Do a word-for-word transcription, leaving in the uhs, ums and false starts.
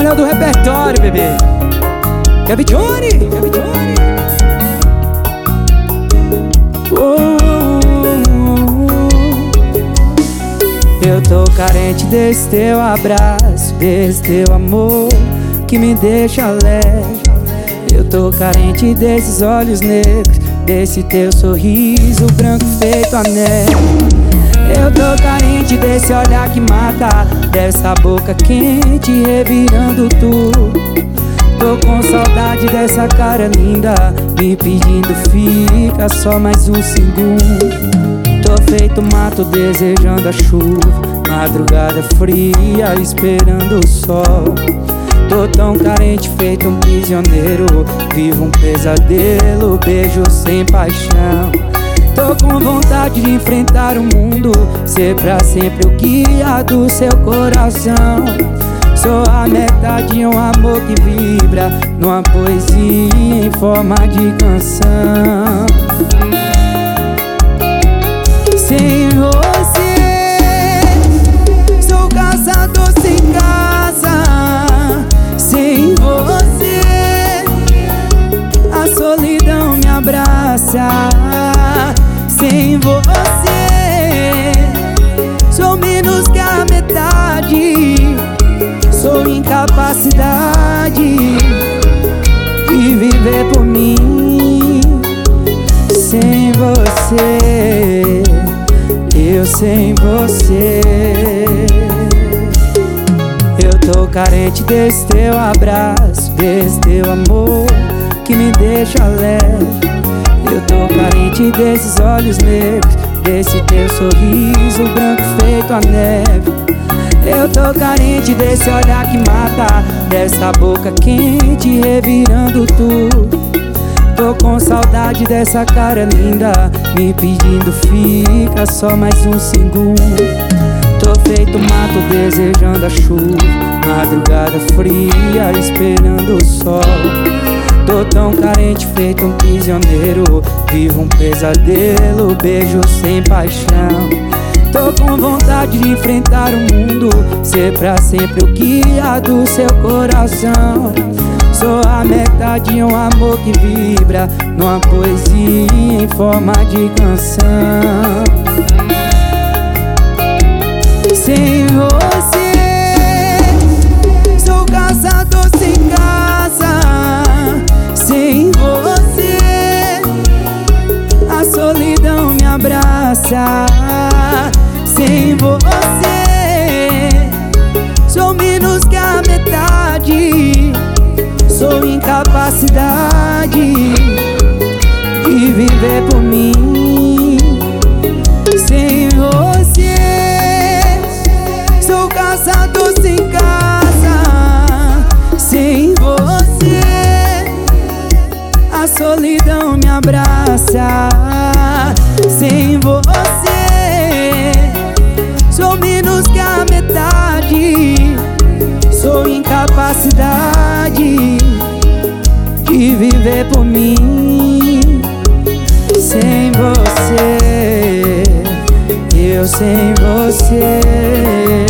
Daniel do repertório, bebê. Kevin Johnny, Kevin Johnny. Oh, oh, oh. Eu tô carente desse teu abraço, desse teu amor que me deixa leve. Eu tô carente desses olhos negros, desse teu sorriso branco feito a neve. Eu tô carente desse olhar que mata, dessa boca quente revirando tudo. Tô com saudade dessa cara linda, me pedindo fica só mais um segundo. Tô feito mato desejando a chuva, madrugada fria esperando o sol. Tô tão carente feito um prisioneiro, vivo um pesadelo, beijo sem paixão. Tô com vontade de enfrentar o mundo, ser pra sempre o guia do seu coração. Sou a metade de um amor que vibra numa poesia em forma de canção. Sem você, sou caçador sem casa. Sem você, a solidão me abraça. Sem você, sou menos que a metade. Sou incapacidade de viver por mim. Sem você, eu sem você. Eu tô carente desse teu abraço, desse teu amor que me deixa leve. Eu tô carente desses olhos negros, desse teu sorriso branco feito a neve. Eu tô carente desse olhar que mata, dessa boca quente revirando tudo. Tô com saudade dessa cara linda, me pedindo fica só mais um segundo. Tô feito mato desejando a chuva, madrugada fria esperando o sol. Tô tão carente feito um prisioneiro, vivo um pesadelo, beijo sem paixão. Tô com vontade de enfrentar o mundo, ser pra sempre o guia do seu coração. Sou a metade de um amor que vibra numa poesia em forma de canção. Sem você, sou caçador sem casa. Sem você, a solidão me abraça. Sem você, sou menos que a metade. Sou incapacidade de viver por mim. Sem você, sou caçador sem casa. Sem você, a solidão me abraça. Sem você, sou menos que a metade. Sou incapacidade de viver por mim. Sem você, eu sem você.